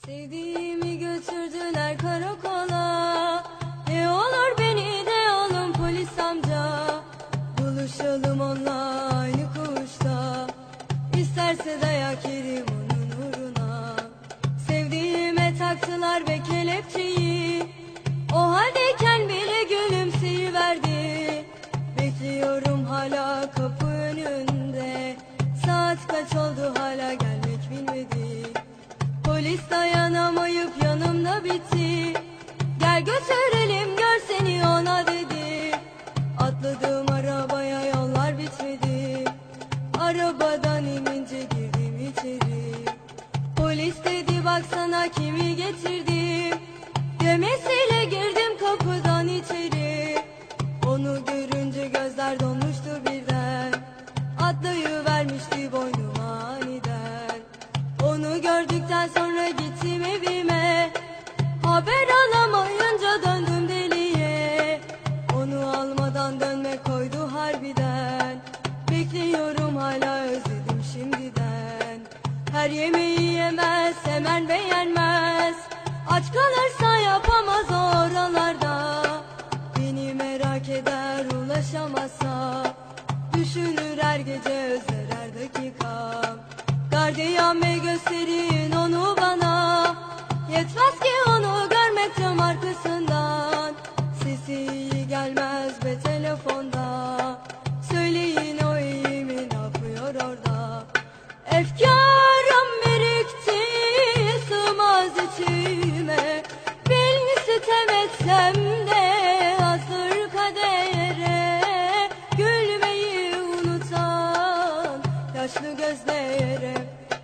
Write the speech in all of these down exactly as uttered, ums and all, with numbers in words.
Sevdiğimi götürdüler karakola. Ne olur beni de alın polis amca. Buluşalım onunla aynı kuşta. İsterse dayak yerim onun uğruna. Sevdiğime taktılar ve kelepçeyi. O haldeyken bile gülümseyiverdi. Bekliyorum hala kapı önünde. Saat kaç oldu hala gelmek bilmedi. Polis dayanamayıp yanımda bitti. Gel götürelim gör seni ona dedi. Atladım arabaya yollar bitmedi. Arabadan inince girdim içeri. Polis dedi baksana kimi getirdim. Demesiyle girdim kapıdan içeri. Onu görünce gözler donmuştu birden. Atlayıvermişti boynuma aniden. Onu gördükten sonra gittim evime. Haber alamayınca döndüm deliye. Onu almadan dönmek koydu harbiden. Bekliyorum hala özledim şimdiden. Her yemeği yemez hemen beğenmez. Aç kalırsa yapamaz oralarda. Beni merak eder ulaşamazsa. Düşünür her gece özler her dakika. Gardiyan bey gösterin onu bana. Yetmez ki onu görmek tam arkasından. Sesi iyi gelmez be telefonda. Söyleyin o iyi mi ne yapıyor orada. Efkarım birikti sığmaz içime. Bin sitem etsem de hazır kadere. Gülmeyi unutan yaşlı gözlere.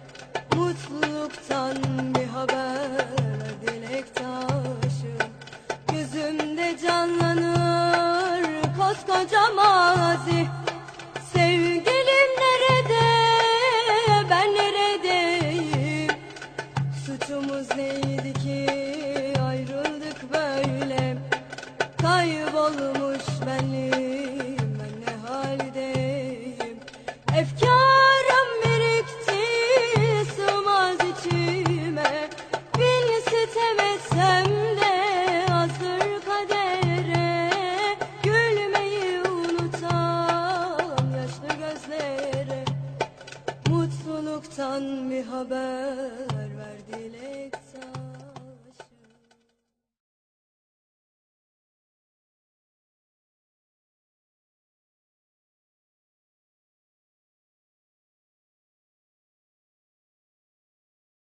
Mutluluktan bir haber dilek taşı. Gözümde canlanır koskocaman